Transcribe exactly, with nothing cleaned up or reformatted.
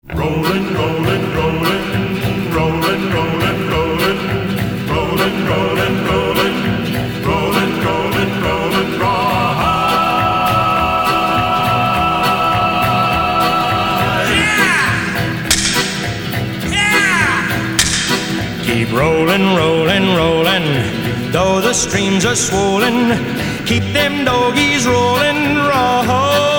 Rollin', rollin', rollin', rollin', rollin', rollin', rollin', rollin', rollin', rollin', rollin', rollin', rawhide. Yeah! Yeah! Keep rollin', rollin', rollin', though the streams are swollen. Keep them doggies rollin', rawhide.